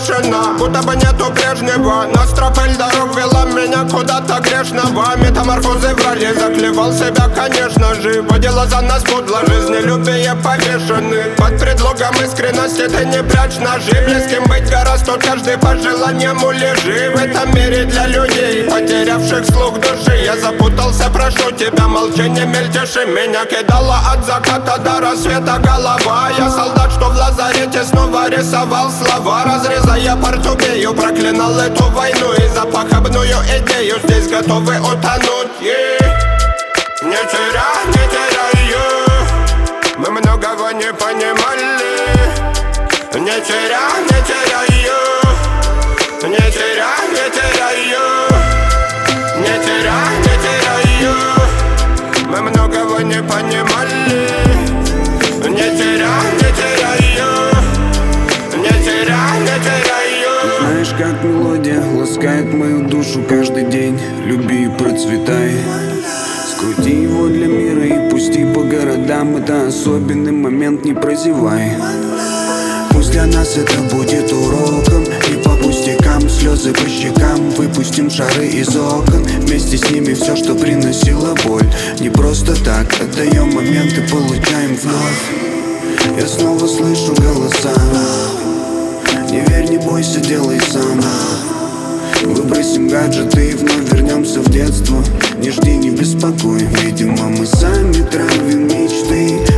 тишина, будто бы нету прежнего. Но тропель дорог вела меня куда-то грешного. Метаморфозы врали, заклевал себя, конечно же. Водила за нас подло, жизнелюбие повешены. Под предлогом искренности ты не прячь ножи. Близким быть гораздо, каждый по желаниям улежи. В этом мире для людей, потерявших слух души. Я запутался, прошу тебя, молчание мельтеши. Меня кидала от заката до рассвета голова. Я солдат, что в лазарете снова рисовал слова. Разрезая портупею, проклинал эту войну и за похабную идею здесь готовы утонуть. Не теряю, мы многого не понимали. Не теряю, мы многого не понимали. Не теряю. Знаешь, как мелодия ласкает мою душу каждый день. Люби и процветай. Скрути его для мира и пусти по городам. Это особенный момент, не прозевай. Пусть для нас это будет уроком. И по пустякам, слезы по щекам. Выпустим шары из окон. Вместе с ними все, что приносило боль. Не просто так, отдаем момент и получаем вновь. Я снова слышу голоса. Не верь, не бойся, делай сам. Выбросим гаджеты и вновь вернемся в детство. Не жди, не беспокой. Видимо, мы сами травим мечты.